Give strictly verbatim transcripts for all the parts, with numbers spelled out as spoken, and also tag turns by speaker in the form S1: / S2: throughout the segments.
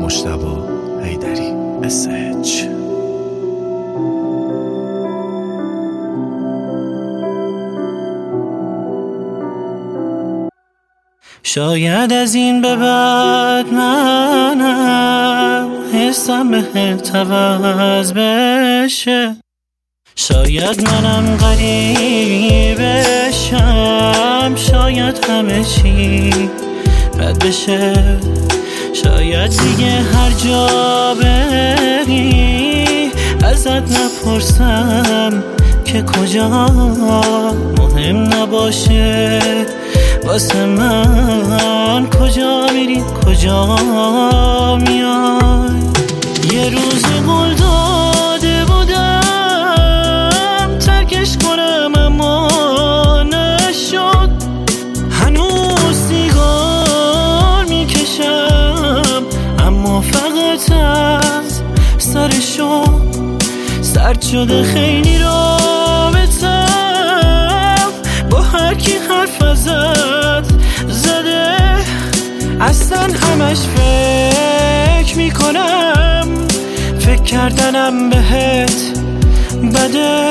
S1: مجتبی حیدری اس اچ.
S2: شاید از این به بعد منم حسم بهت عوض بشه، شاید منم غریب بشم، شاید همه چی بد بشه، شاید دیگه هر جا بری ازت نپرسم که کجا، مهم نباشه واسه من کجا میری کجا میای. یه روز گل داده بودم ترکش کنم اما نشد، هنوز سیگار میکشم اما فقط از سرشو سرد شده خیلی رابطم با هر کی حرف ازت زده، اصلا همش فکر میکنم فکر کردنم بهت بده.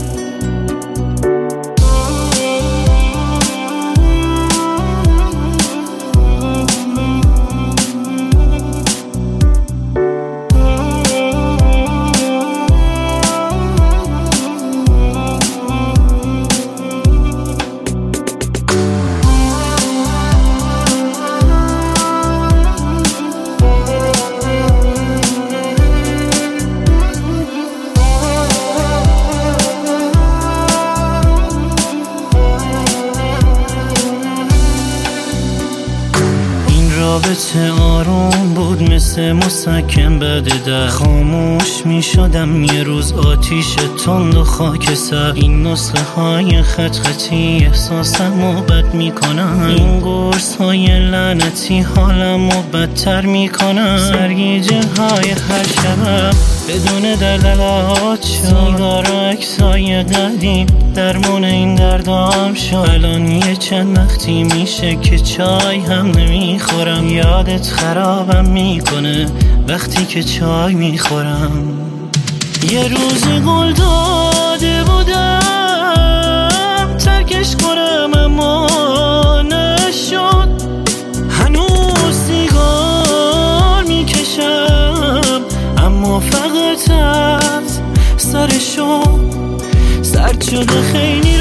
S2: رابطه آروم بود مثل مسکن بعد ده، خاموش می شدم یه روز آتیش تند و خاکستر. این نسخه های خط خطی احساسم و بد می کنن، این قرص های لعنتی حالم و بدتر می کنن. سرگیجه های هر شبم بدون دلالات شد، سیگار و عکسای قدیم درمون این دردام شد. الان یه چند وقتی میشه که چای هم نمیخورم، یادت خرابم میکنه وقتی که چای میخورم. یه روز گل داده بودم ترکش کنم اما نشد، هنوز سیگار میکشم اما فقط از سرشو سرد شده خیلی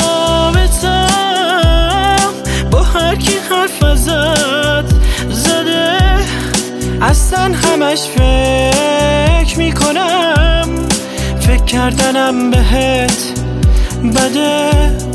S2: رابطم با هر کی حرف ازت زده، اصلا همش فکر میکنم فکر کردنم بهت بده.